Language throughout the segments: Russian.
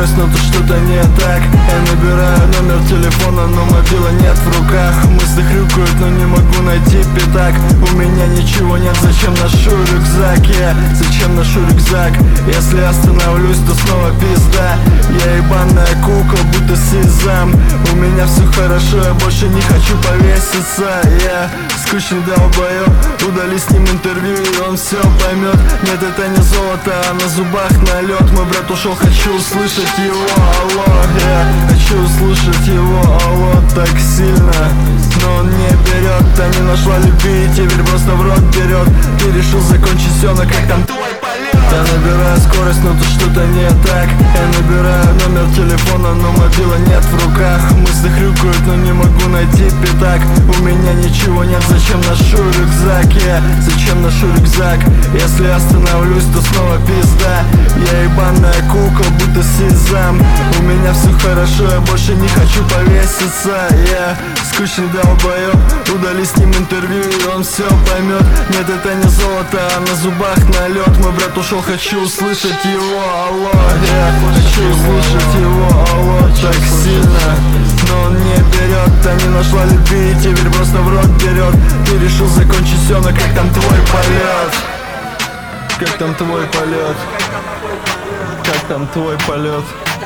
скорость, но тут что-то не так. Я набираю номер телефона, но мобила нет в руках. Мысли хрюкают, но не могу найти пятак. У меня ничего нет, зачем ношу рюкзак? Зачем ношу рюкзак? Если остановлюсь, то снова пизда. Я ебаная кукла, будто сезам. У меня все хорошо, я больше не хочу повеситься. Я скучный долбоёб, удали с ним интервью, и он все поймет. Нет, это не золото, а на зубах налет. Мой брат ушел, хочу услышать его, алло. Я хочу услышать его, алло, так сильно. Но он не берет, та не нашла любви, и теперь просто в рот берет. Ты решил закончить все, но как там твой полет? Я набираю скорость, но тут что-то не так. Я набираю номер телефона, но мобила нет в руках. Мысли хрюкают, но не могу найти пятак. У меня ничего нет, зачем ношу рюкзак? Зачем ношу рюкзак? Если остановлюсь, то снова пизда. Я ебаная кукла, будто сезам. У меня все хорошо, я больше не хочу повеситься. Я скучный долбоёб, удали с ним интервью, и он все поймет. Нет, это не золото, а на зубах налет. Мой брат ушел, хочу услышать его, алло. Я хочу услышать его, алло, так сильно. Но он не берет, та не нашла любви, и теперь просто в рот берет. Ты решил закончить все, но как там твой полет? Как там твой полет? Как там твой полет?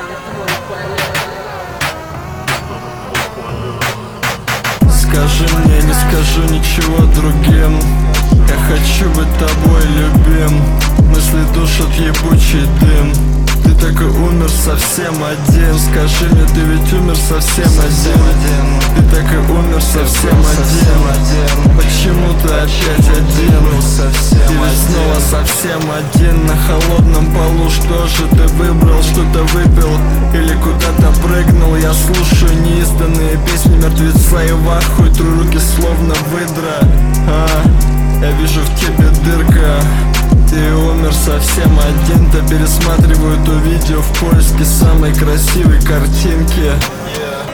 Скажи мне, не скажу ничего другим. Я хочу быть тобой любим. Мысли душат ебучий дым. Ты так и умер совсем один. Скажи мне, ты ведь умер совсем один. Ты так и умер совсем один. Почему ты опять один? Ты ведь снова совсем один. На холодном полу, что же ты выбрал? Что-то выпил или куда-то прыгнул? Я слушаю неизданные песни мертвеца и в ахуе. Тру руки словно выдра. Я вижу в тебе дырка. Ты умер совсем один-то. Пересматриваю то видео в поиске самой красивой картинки.